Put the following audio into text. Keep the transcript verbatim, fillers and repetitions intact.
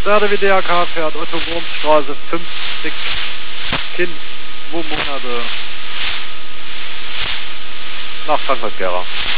Der W D R K fährt Otto Wurmstraße fünfzig, Kind, zwei Monate nach Frankfurt-Gera.